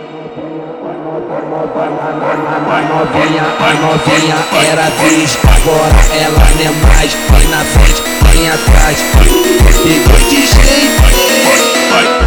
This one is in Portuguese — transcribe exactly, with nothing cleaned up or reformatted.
A novinha, a novinha era bis, agora ela não é mais. Vai na frente, vai atrás, pegou de jeito.